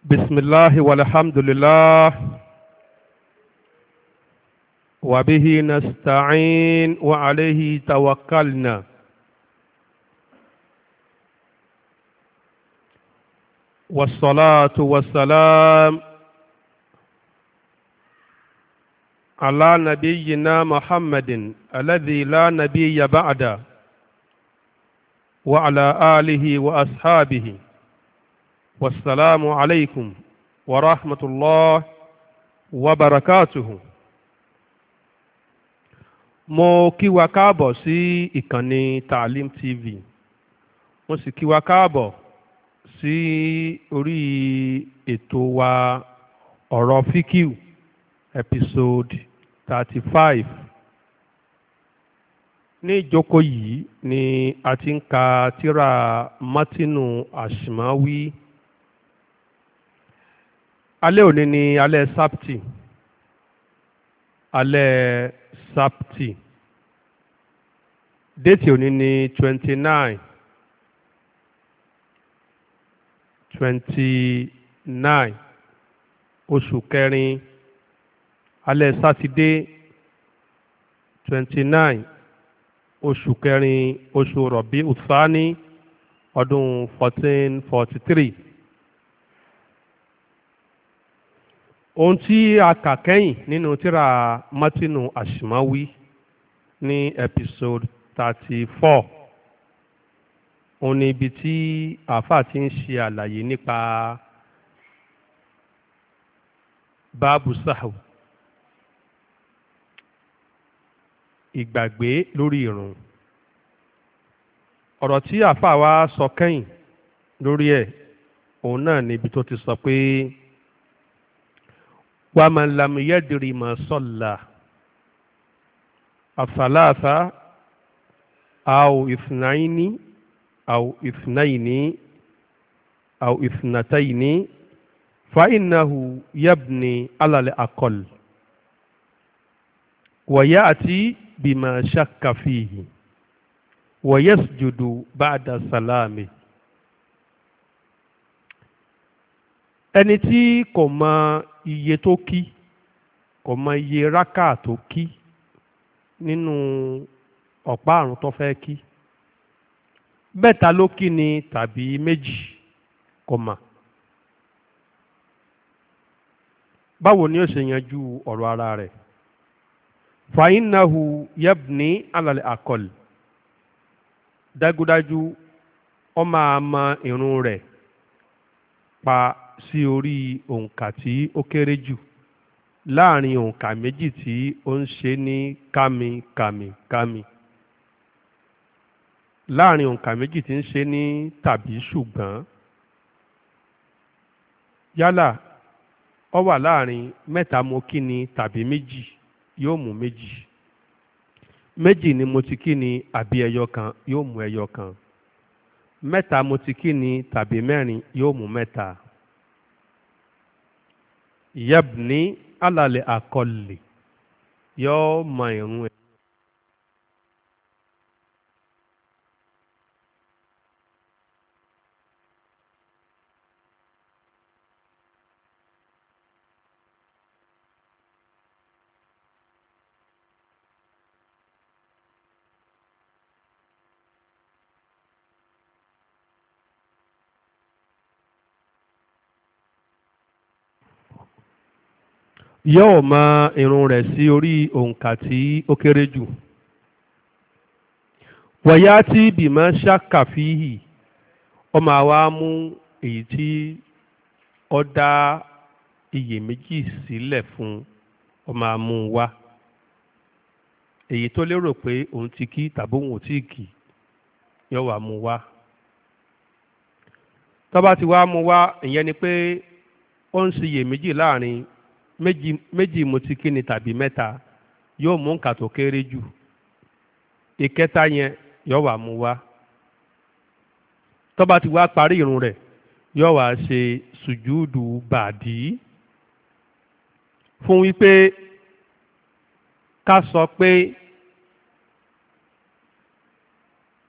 بسم الله والحمد لله وبه نستعين وعليه توكلنا والصلاة والسلام على نبينا محمد الذي لا نبي بعده وعلى آله وأصحابه والسلام عليكم ورحمة الله وبركاته. Mo kí wa káàbọ̀ sí ìkànnì Taalim TV. Mo sì kí wa káàbọ̀ sí orí ètò wa ọ̀rọ̀ fíkìú episode 35. Ní ìjókòó yìí ni a ti ń ka tírà Mátínù Àṣìmáwí. Alẹ́ òní ni alẹ́ sábtì. Alẹ́ sábtì. Déètì òní ni 29 oṣù kẹrin. Alẹ́ sátidé 29 oṣù kẹrin oṣù Rọ̀bí Ùsáni ọdún 1443. Ohun tí a kà kẹ́yìn nínú tírà Mátínù Àṣìmáwí ní episode 34 òun ni ibi tí àáfàá ti ń ṣe àlàyé nípa báàbù sáhù, ìgbàgbé lórí ìrun. Ọ̀rọ̀ tí àáfàá wa sọ kẹ́yìn lórí ẹ̀ òun náà ni ibi tó ti sọ pé ومن لم يدر ما صلى الثلاثة أو اثنين أو اثنين أو اثنتين فإنه يبني على الأقل ويأتي بما شك فيه ويسجد بعد السلام. Ẹni tí kò mọ iye tó kí, kò mọ iye rákà tó kí nínú ọ̀pá àrùn tó fẹ́ kí, mẹ́ta ló kí ni tàbí méjì, kò mọ̀. Báwo ni ó ṣe yanjú ọ̀rọ̀ ara rẹ̀? fàínàhù yabni alàlẹ́ àkọlù. Dájúdájú ó máa mọ ìrun rẹ̀ pa sí orí òǹkà tí ó kéré jù láàrin òǹkà méjì tí ó ń ṣe ní kámi. Láàrin òǹkà méjì tí ń ṣe ní tàbí ṣùgbọ́n. Yálà ó wà láàrin mẹ́ta mo kí ni tàbí méjì, yóò mú méjì. Méjì ni mo ti kí ni àbí ẹyọ kan, yóò mú ẹyọ kan. Mẹ́ta mo ti kí ni tàbí mẹ́rin, yóò mú mẹ́ta. Yabni alàlẹ́ àkọlì, yóò mọ ìrun ẹ̀. Yóò mọ ìrun rẹ̀ sí orí òǹkà tí ó kéré jù. Wọ̀yá tí bìmọ̀ ṣàkàfíhì, ó máa wá mú èyí tí ó dá iyèméjì sílẹ̀ fún, ó máa mú un wá. Èyí tó lérò pé òun ti kí tàbí òun ò tí kí, yóò wá mú wá. Tó bá ti wá mú wá, ìyẹn ni pé ó ń ṣiyèméjì láàrin méjì mo ti kí ni tàbí mẹ́ta, yóò mú nǹkan tó kéré jù. Ìkẹta yẹn yóò wá mú wá. Tó bá ti wá parí ìrun rẹ̀, yóò wá ṣe sùjúdù bàdí fún wípé ká sọ pé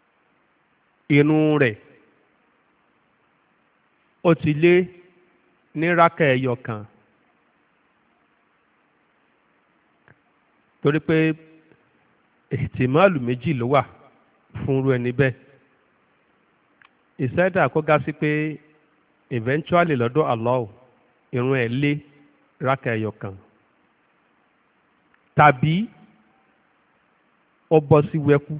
ìrun rẹ̀ ó ti lé ní rákà ẹyọ kan torí pé ìtìmọ́ọ̀lù méjì ló wà fún irú ẹni bẹ́ẹ̀. ìṣẹ́dá kó gá sí pé eventually lọ́dọ̀ Allah irun ẹ̀ lé rákà ẹyọ kan tàbí ó bọ́ sí wẹ́kú.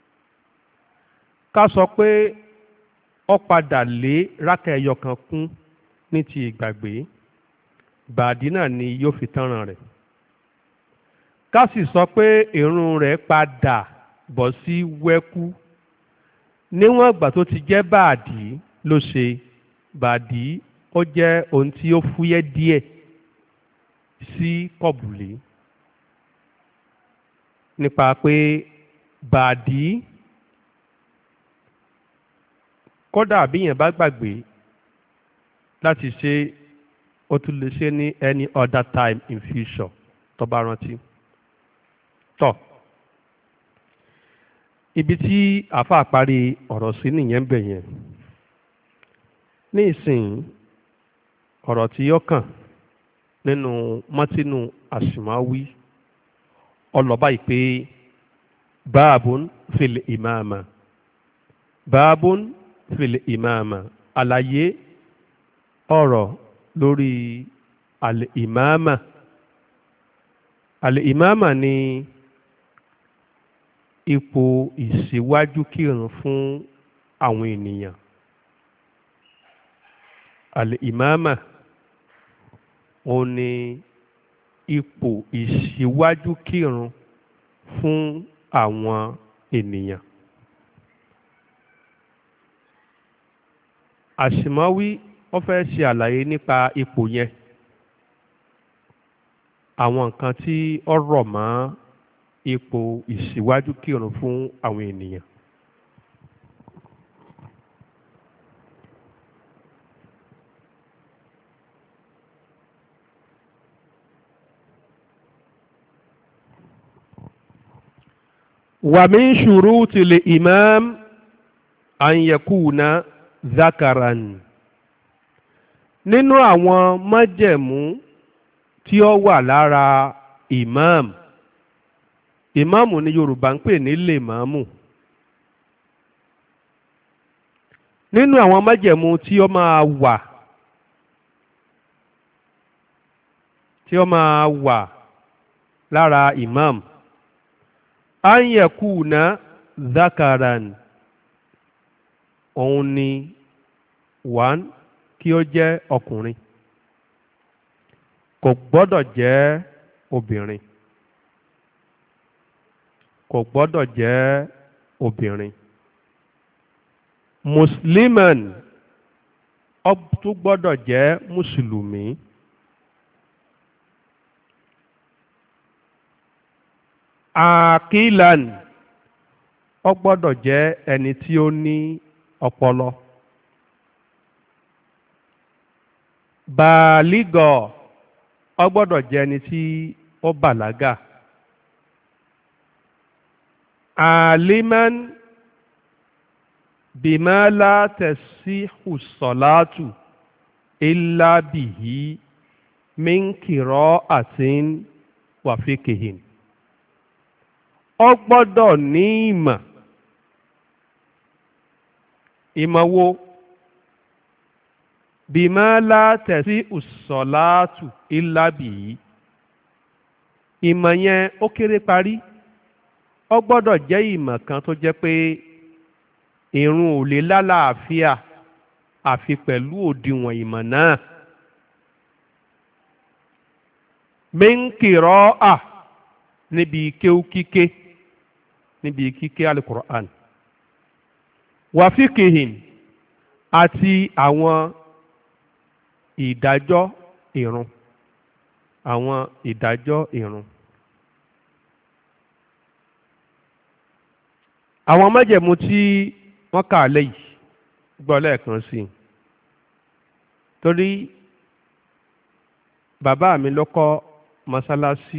ká sọ pé ó padà lé rákà ẹyọ kan kún ní ti ìgbàgbé, bàdí náà ni yóò fi tánràn rẹ̀. ká sì sọ pé ìrun rẹ̀ padà bọ́ sí wẹ́kú níwọ̀n ìgbà tó ti jẹ́ bàdí ló ṣe. bàdí ó jẹ́ ohun tí ó fúyẹ́ díẹ̀ sí kọ̀bùlé nípa pé bàdí kódà bí yẹn bá gbàgbé láti ṣe ó tún lè ṣe ní any other time in future tó bá rántí. tọ́ ibi tí àáfàá parí ọ̀rọ̀ sí nìyẹn bẹ̀ yẹn. ní ìsìn ọ̀rọ̀ tí yóò kàn nínú mọ́tínú àṣìmáwí ọlọ́ba ìpè báàbùn fil ìmáàmà báàbùn fil ìmáàmà àlàyé ọ̀rọ̀ lórí al-ìmáàmà. al-ìmáàmà ni ipò ìṣíwájú kírun fún àwọn ènìyàn. al-ìmáàmà ó ní ipò ìṣíwájú kírun fún àwọn ènìyàn. àṣìmáwí ó fẹ́ ṣe àlàyé nípa ipò yẹn, àwọn nǹkan tí ó rọ̀ mọ́ ipò ìṣíwájú kírun fún àwọn ènìyàn. ومن شروط الإمام أن يكون ذكرا. nínú àwọn májẹ̀mú tí ó wà lára imam, ìmáàmù ni Yorùbá ń pè ní lèmáàmù. nínú àwọn májẹ̀mú tí ó máa wà lára imam an yakuna zakaran, òun ni one, kí ó jẹ́ ọkùnrin, kò gbọ́dọ̀ jẹ́ obìnrin, kò gbọ́dọ̀ jẹ́ obìnrin. musliman, ó tún gbọ́dọ̀ jẹ́ mùsùlùmí. akilan, ó gbọ́dọ̀ jẹ́ ẹni tí ó ní ọpọlọ. bàálígọ̀, ó gbọ́dọ̀ jẹ́ ẹni tí ó bàlágà. aliman bima la tasihu salatu illa bihi min qira'atin wa fiqhin. Ó gbọ́dọ̀ ní ìmọ̀. ìmọ̀ wo? bima la tasihu salatu illa bihi. ìmọ̀ yẹn ó kéré parí. Ó gbọ́dọ̀ jẹ́ ìmọ̀ kan tó jẹ́ pé ìrun ò lè lálàáfíà àfi pẹ̀lú òdiwọ̀n ìmọ̀ náà. min qira'ah, níbi kéwú kíké, níbi kíké alukur'an. wa fiqhin, àti àwọn ìdájọ́ ìrun, àwọn ìdájọ́ ìrun. àwọn májẹ̀mú tí wọ́n kà lẹ́yìn gbọ́ lẹ́ẹ̀kan sí i torí bàbá mi ló kọ́ mọ́sálásí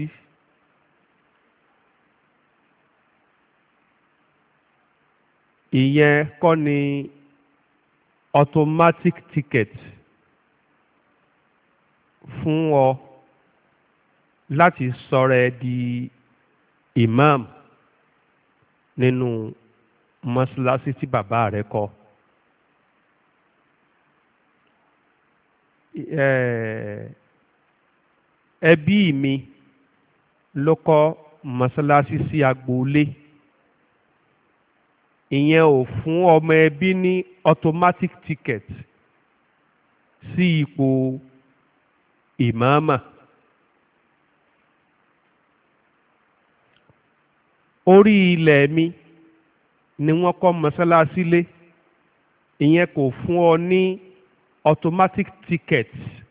ìyẹn kọ́ ni automatic ticket. fún ọ láti sọ̀rọ̀ ẹ di imam nínú mọ́ṣáláṣí tí bàbá rẹ kọ́. Ẹbí mi ló kọ́ mọ́ṣáláṣí sí agboolé. Ìyẹn ò fún ọmọ ẹbí ní automatic ticket sí ipò ìmáàmà. Orí ilẹ̀ mi ni wọ́n kọ́ mọ́ṣáláṣí lé. Ìyẹn kò fún ọ ní automatic ticket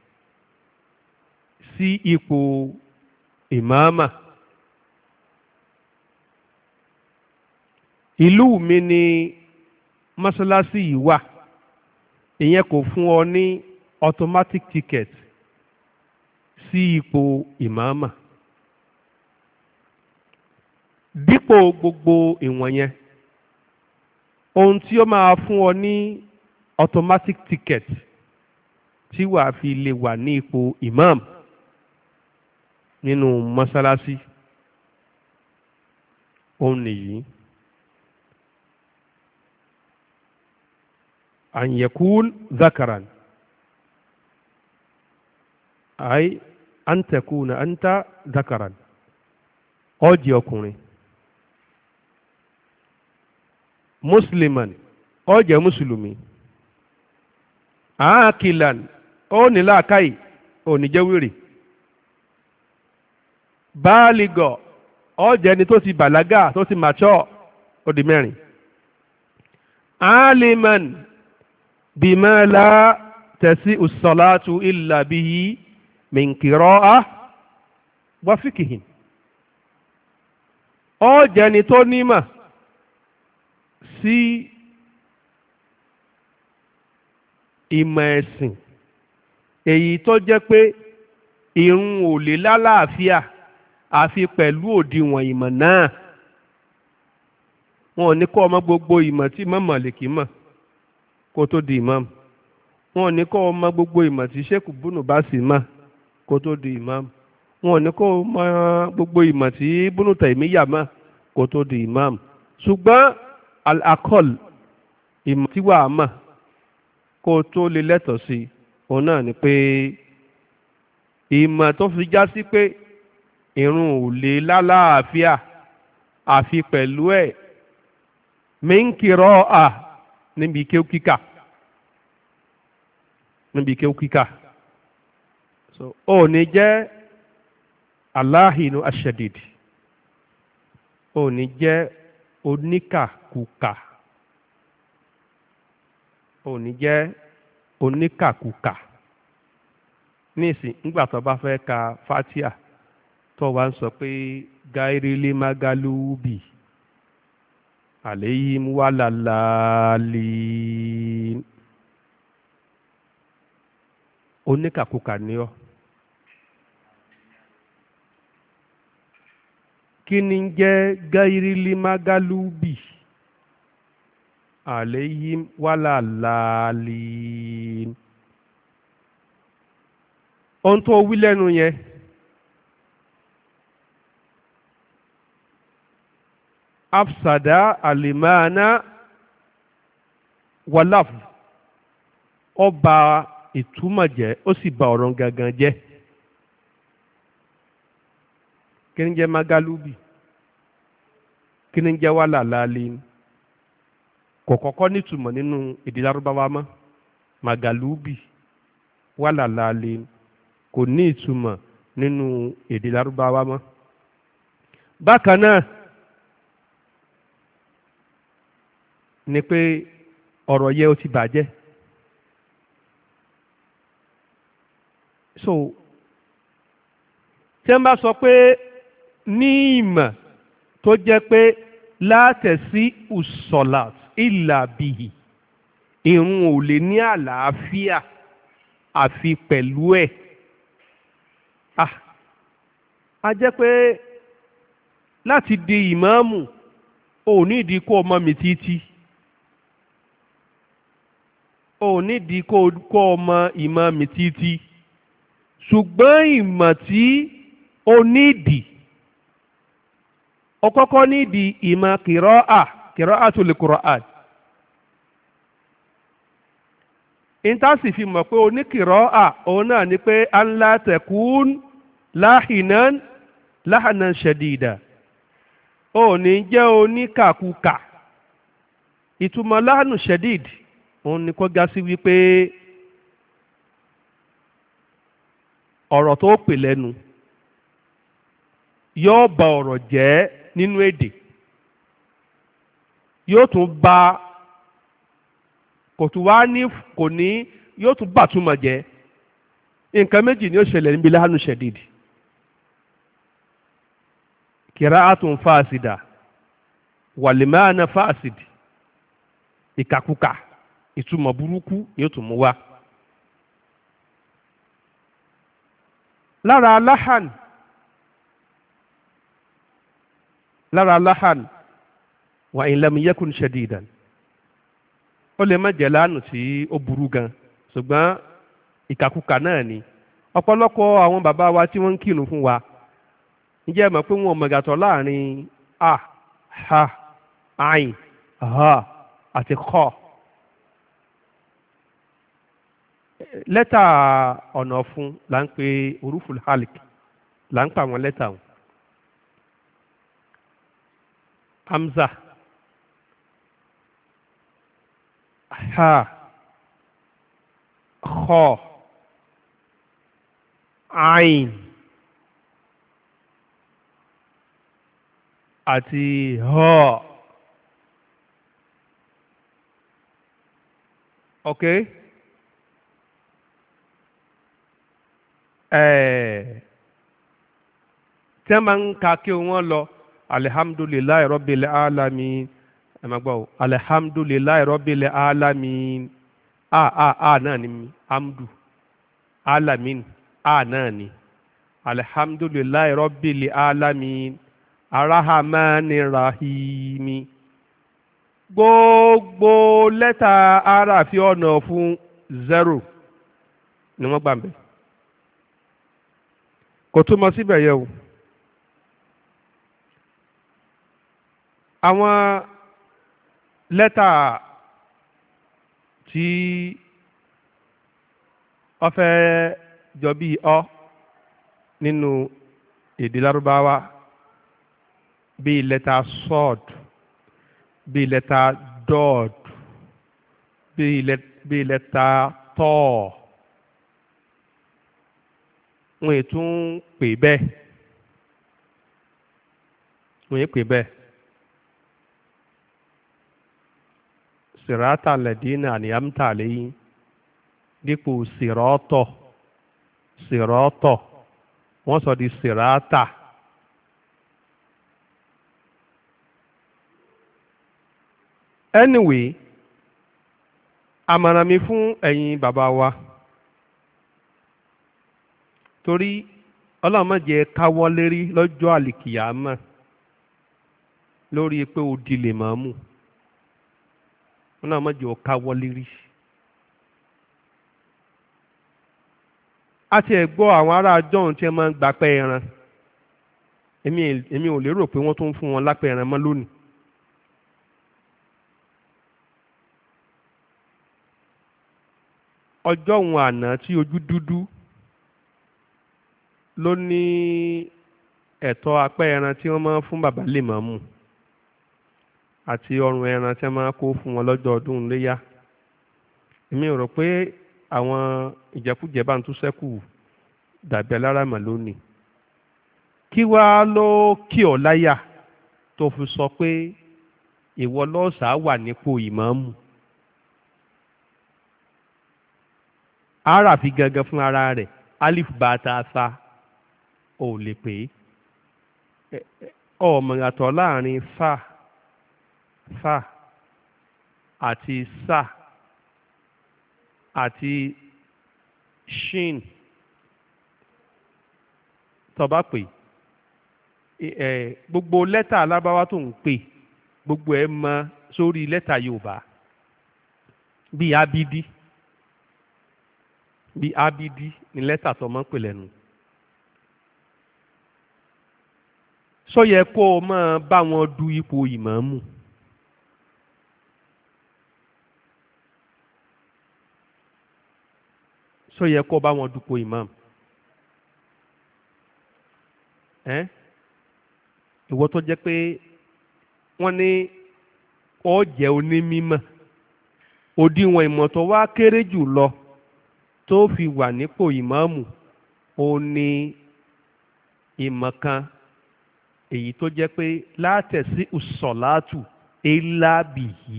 sí ipò ìmáàmà. Ìlú mi ni mọ́ṣáláṣí yìí wà. Ìyẹn kò fún ọ ní automatic ticket sí ipò ìmáàmà. Dípò gbogbo ìwọ̀n yẹn, ohun tí ó máa fún ọ ní automatic ticket tí wàá fi lè wà ní ipò imam nínú mọ́ṣáláṣí, òun nìyí. An yakun zakaran, ay an takuna anta zakaran, ó jẹ́ ọkùnrin. Musliman, ó jẹ́ mùsùlùmí. Akilan, ó ní làákàyè, ó ní jẹ́ wèrè. Báàlìgọ̀, ó jẹ́ ẹni tó ti bàlágà, tó ti mature, ó di mẹ́rin. Aliman bima la tasi'u as-salatu illa bihi min qira'ah wa fiqhin, ó jẹ́ ẹni tó nímọ̀ sí ìmọ̀ ẹ̀sìn, èyí tó jẹ́ pé ìrun ò lè lálàáfíà àfi pẹ̀lú òdiwọ̀n ìmọ̀ náà. Wọn ò ní kọ́ ọmọ gbogbo ìmọ̀ tí Imam Málíkì mọ̀ kó tó di imam. Wọn ò ní kọ́ ọmọ gbogbo ìmọ̀ tí Sheikh Ibn Baz mọ̀ kó tó di imam. Wọn ò ní kọ́ ọmọ gbogbo ìmọ̀ tí Ibn Taymiyyah mọ̀ kó tó di imam. Ṣùgbọ́n al-aqall, ìmọ̀ tí wàá mọ̀ kó tó lè lẹ́tọ̀ọ́ sí, òun náà ni pé ìmọ̀ tó fi já sí pé ìrun ò lè lálàáfíà àfi pẹ̀lú ẹ̀ min qira'ah, níbi kéwú kíkà, níbi kéwú kíkà. So ó ní jẹ́ aláhìnú aṣadid, ó ní jẹ́ oníkàkùkà, ó ní jẹ́ oníkàkùkà. Nísìn nígbà tó bá fẹ́ ka Fatiha tó wá ń sọ pé gáírílé mágálúbì àléyìn wàlàlàlì, oníkàkùkà ni ọ́. Kí ni ń jẹ́ gáírílé mágálúbì àléyìn wàlàlàlì? Ohun tó wí lẹ́nu yẹn afsada alimana walaf, ó ba ìtumọ̀ jẹ́, ó sì ba ọ̀rọ̀ gangan jẹ́. Kí ni jẹ́ magalubi? Kí ni jẹ́ wàlàlálí? Kò kọ́kọ́ nítumọ̀ nínú èdè Lárúbáwá mọ́. Magalubi, wàlàlálí kò ní ìtumọ̀ nínú èdè Lárúbáwá mọ́. Bákan náà ni pé ọ̀rọ̀ yẹ ó ti bàjẹ́. So tí wọ́n bá sọ pé ní ìmọ̀ tó jẹ́ pé látẹ̀sí usolat ìlà bìhì, ìrun ò lè ní àlàáfíà àfi pẹ̀lú ẹ̀. A jẹ́ pé láti di ìmáàmù ò nídìí kó ọmọ mi títí, ò nídìí kó ọmọ ìmọ̀ mi títí. ṣùgbọ́n ìmọ̀ tí o nídìí o kọ́kọ́ nídìí ìmọ̀ qira'atul Qur'an. ìntàsì fi mọ̀ pé oníkìrọ́à òun náà ni pé an la takun láhànán ṣẹ̀dìdà ò ní jẹ́ oníkàkùkà. ìtumọ̀ láhànú ṣẹ̀dìd òun ni kó ga sí wípé ọ̀rọ̀ tó pè lẹ́nu yóò ba ọ̀rọ̀ jẹ́ nínú èdè, yóò tún ba yóò tún bàtúmọ̀ jẹ́. nǹkan méjì ni ó ṣẹlẹ̀ níbi láhánù ṣẹ̀dìdì: kìráàtún fásidà wàlìmáàna fásidì. ìkàkùkà ìtumọ̀ burúkú yóò tún mú wá. lára láhàn wà in lam yakun ṣẹ̀dìdàn, ó lè má jẹ́ láàánú tí ó burú gan ṣùgbọ́n ìkàkùkà náà ni. ọ̀pọ̀lọpọ̀ àwọn bàbá wa tí wọ́n ń kírun fún wa ǹjẹ́ ẹ mọ̀ pé wọn ò mọ̀gàtọ̀ láàrin a ha ayin ha àti kọ́. lẹ́tà ọ̀nà fún là ń pe uruful halik là ń pa àwọn lẹ́tà wọn. hamza, ha, kho, ain àti ho. Ok, tí wọ́n máa ń ka kí wọ́n lọ alihamdulilayi rabbil alamin, ẹ máa gbọ́ o, alihamdulilayi rabbil alamin, a náà ni amdu, alamin a náà ni, alihamdulilayi rabbil alamin arahamani rahimi. gbogbo lẹ́tà ara fi ọ̀nà fún 0 ni wọ́n gbà ń bẹ̀. kò túmọ̀ síbẹ̀ yẹ o. àwọn lẹ́tà tí ó fẹ́ jọ bí ọ nínú èdè Lárúbáwá bíi lẹ́tà sọ́ọ̀d, bíi lẹ́tà dọ́ọ̀d, bíi lẹ́tà tọ́ọ̀, wọ́n yìí tún pè bẹ́ẹ̀, wọ́n yìí pè bẹ́ẹ̀. sirata ladina aniyamta alayhim dípò sirọ́tọ̀ wọ́n sọ di sirata. Anyway, àmọ̀ràn mi fún ẹ̀yin bàbá wa, torí Ọlọ́run má jẹ́ káwọ́ lérí lọ́jọ́ àlìkìyámà lórí pé ó di lèmọ́mù. Ọlọ́run má jẹ́ ó káwọ́ lérí. a ti ẹ̀ gbọ́ àwọn ará jọ́hún tí wọ́n máa ń gbapẹ́ ẹran. èmi ò lérò pé wọ́n tún ń fún wọn lápẹ́ ẹran mọ́ lónìí. ọjọ́ òun àná tí ojú dúdú ló ní ẹ̀tọ́ apẹ́ ẹran tí wọ́n máa ń fún bàbá lèmọ́mù àti ọrùn ẹran tí wọ́n máa ń kó fún wọn lọ́jọ́ ọdún iléyá. èmi rò pé àwọn ìjẹkújẹ bá ń tún ṣẹ́kù dàbí aláràmà lónìí. kí wàá ló kí ọ láyà tó fi sọ pé ìwọ lọ́sàá wà nípò ìmáàmù. ara fi gangan fún ara rẹ̀ alif bata sa ò lè pè é. ọmọ ìyàtọ̀ láàrin fa àti sa àti shin tó bá pè gbogbo lẹ́tà alábáwá tó ń pè gbogbo ẹ̀ mọ sórí lẹ́tà Yorùbá bíi abidi bí abidi ní lẹ́tà tó máa ń pè lẹ́nu. sọ yẹ kó o máa bá wọn du ipò ìmáàmù. sọ yẹ kó o bá wọn dupò ìmáàmù. ìwọ tó jẹ́ pé wọ́n ní ó jẹ́ onímímọ̀ òdiwọ̀n ìmọ̀ tó wá kéré jù lọ tó fi wà nípò ìmáàmù ó ní ìmọ̀ kan èyí tó jẹ́ pé látẹ̀sí ùsọ̀látù elábìyí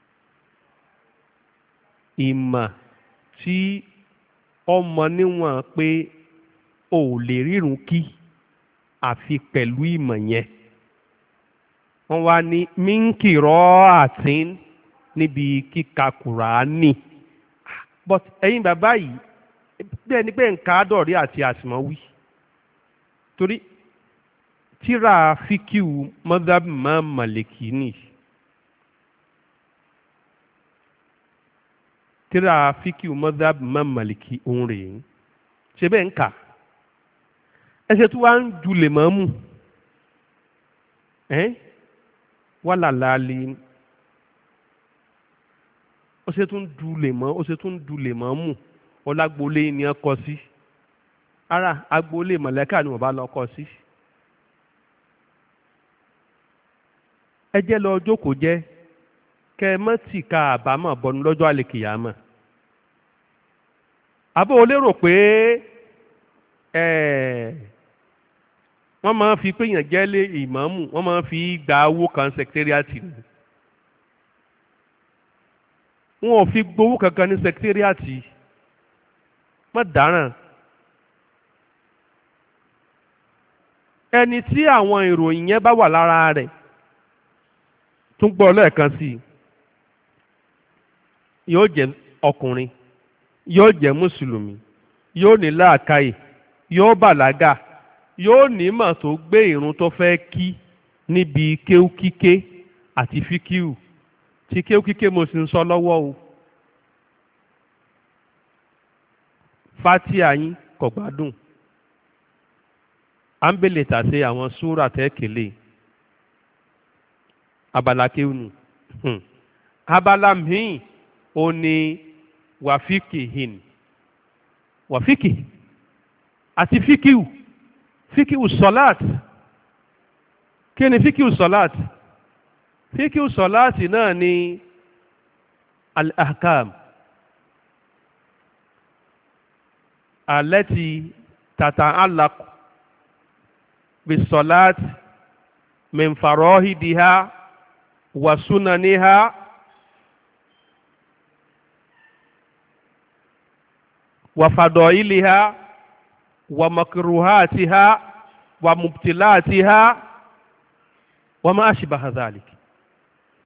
ìmọ̀ tí ọmọ níwọ̀n pé o ò lè rírun kí àfi pẹ̀lú ìmọ̀ yẹn wọ́n wá ní mínkìrọ́ àtín níbi kíka kùránì but ẹ̀yin bàbá yìí bẹ́ẹ̀ ni pé nǹka àdọ̀rí àti àsìmọ́wí torí tíra fíkìú mọ́dábì máa màlìkì nì tíra fíkìú mọ́dábì máa màlìkì òun rèé ṣe bẹ́ẹ̀ ń kà ẹsẹ̀ tí wàá ń ju lè máa mú wàhálà láàlì ó ṣe tún du lè mọ́ mú ọlágbólé ni wọ́n kọ sí ara agboolé mọ̀lẹ́kà ni wọ́n bá lọ kọ sí. ẹ jẹ́ lọ jókòó jẹ́ kẹ́ ẹ mọ́ tì ka àbámọ̀ bọnu lọ́jọ́ àlèkìyàmọ̀. àbó o lérò pé wọ́n máa ń fi péyàn jẹ́lé ìmáàmù wọ́n máa ń fi gba owó kan sẹkítẹ́rìàtì ni. wọn ò fi gbowó kankan ní sẹkítẹ́rìàtì má dáràn. ẹni tí àwọn ìròyìn yẹn bá wà lára rẹ̀ tún gbọ́ lẹ́ẹ̀kan sí i yóò jẹ́ ọkùnrin yóò jẹ́ mùsùlùmí yóò ní làákàyè yóò bàlágà yóò nímọ̀ tó gbé ìrun tó fẹ́ kí níbi kéwú kíké àti fíkíù tí kéwú kíké mo sì ń sọ lọ́wọ́ o fatia yín kò gbádùn à ń bèlè tàṣe àwọn súrà tẹ́kẹ̀lé abala kéwùnù abala míì ó ní wàfíkìhìn wàfíkì àti fíkìù fíkìù sọláàt kí ni fíkìù sọláàt fíkìù sọláàt náà ni al-ahkam allati tata'allaq bis-salat min farahidiha wa sunaniha wa fadailiha wa makruhatiha wa mubtilatiha wa ma ashbaha dhalik.